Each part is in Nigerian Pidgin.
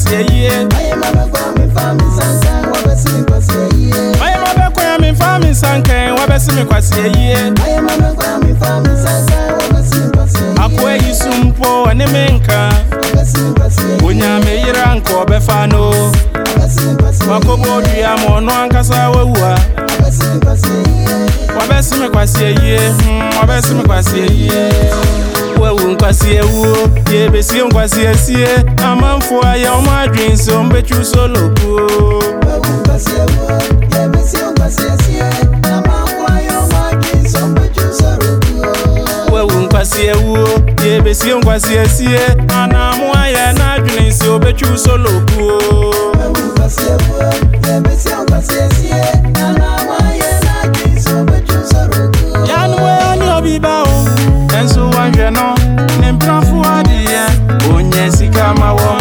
kwasie ye. Aye mama kwa mi fami sankan wabesi mi kwasie ye. Aye mama kwa mi fami sankan wabesi mi kwasie ye. Aye mama kwa mi fami sankan wabesi mi kwasie ye. Akwe yisumpo ane menka Wabesi mi kwasie ye. Unyame yira nko befano Wabesi mi kwasie ye. Wakobo duya mono ankasa wewa Wabesi mi kwasie ye. Wabesi mi kwasie ye. Wabesi mi kwasie ye. Wewu nkwasie wo ye besi nkwasie sie amanfo aye o ma dwen so mbechu solo ku. Wewu kwasie wo ye besi nkwasie sie amanfo aye o ma dwen so mbechu solo ku. Wewu nkwasie wo ye besi nkwasie sie anamu aye na dwen so mbechu solo ku. Wewu kwasie wo ye besi nkwasie sie anamu aye na dwen so mbechu solo ku. Yanu ani obiba o enso wanhwe no ne mprafu adie onye sika mawo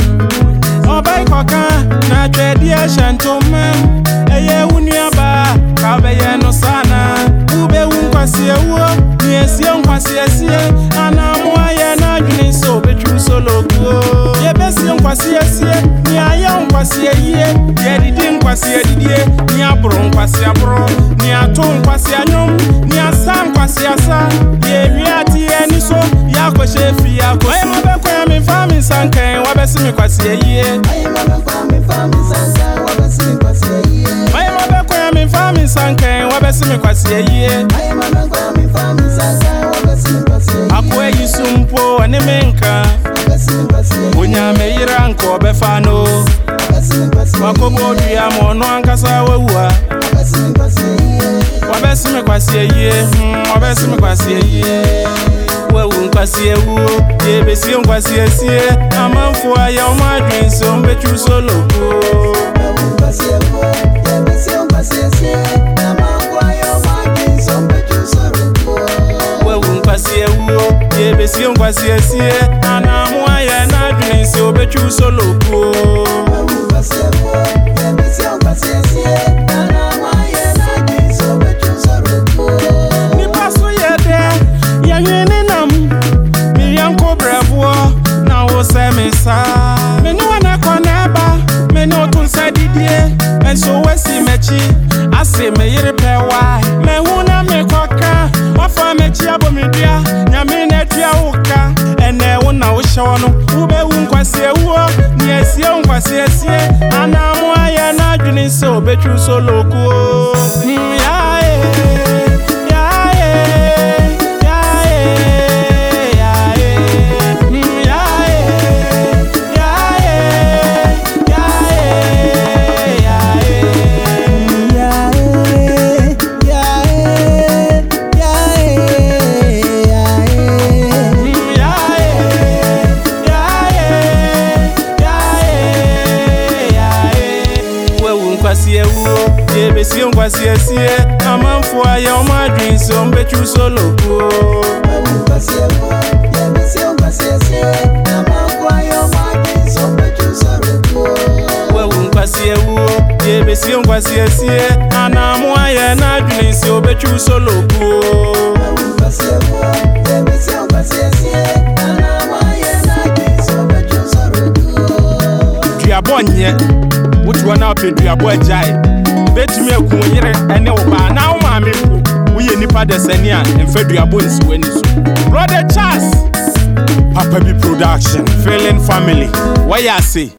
obai koka na twedi ahyantom eye wuniaba ka beye no sana ube wunkwasie wo ni esie nkwasie sie anamu aye na dwene so betwu solokuo ye besie nkwasie sie ni aye nkwasie yie ye didi nkwasie didie ni abro nkwasie abro ni ato nkwasie anyom ni asa nkwasie asa ye wiati eni so ya kwehye fi akwa ye mabekwa ya mi fami sankan wabesi mi kwasie yie. Aye mama kwa mi fami sankan wabesi mi kwasie ye. Aye mabekwa ya mi fami sankan wabesi mi kwasie yie. Aye mama kwa mi fami sankan wabesi mi kwasie ye. Akwe yisumpo ane menka Wabesi mi kwasie ye. Unyame yira nko befano Wabesi mi kwasie ye. Wakobo duya mono ankasa wewa Wabesi mi kwasie ye. Wabesi mi kwasie ye. Wabesi mi kwasie ye. Wewu nkwasie wo ye besi nkwasie sie amanfo aye o ma dwen so mbechu solo ku. Wewu kwasie wo ye besi nkwasie sie amanfo aye o ma dwen so mbechu solo ku. Wewu nkwasie wo ye besi nkwasie sie anamu aye na dwen so bechu solo ku. Wewu kwasie wo ye besi nkwasie sie anamu aye na dwen so mbechu solo ku. Nipa so ye de ya nwene nam mi yanko brevo na wo se me sa me no na konaba me no tun sa didie enso wasi mechi ase me yire pewa me hu na me koka wafa mechi abomidua nyame na tua woka ene wo na wo hye no wo be wu nkwasie wo ni esie nkwasie sie anamu aye na dwene so betru solo ku. Nkwasie wo ye besi nkwasie sie amanfo aye o ma dwen so mbechu solo ku. Wewu kwasie wo ye besi nkwasie sie amanfo aye o ma dwen so mbechu solo ku. Wewu nkwasie wo ye besi nkwasie sie anamu aye na dwen so bechu solo ku. Wewu kwasie wo ye besi nkwasie sie anamu aye na dwen so mbechu solo ku. Duabonye wotu na pe duabo ajai betumi akun yire ene wo ba na wo ma me ku wo ye nipa desani a emfa duabo nsi wani so. Brother Charles Papa B Production Feeling Family why I say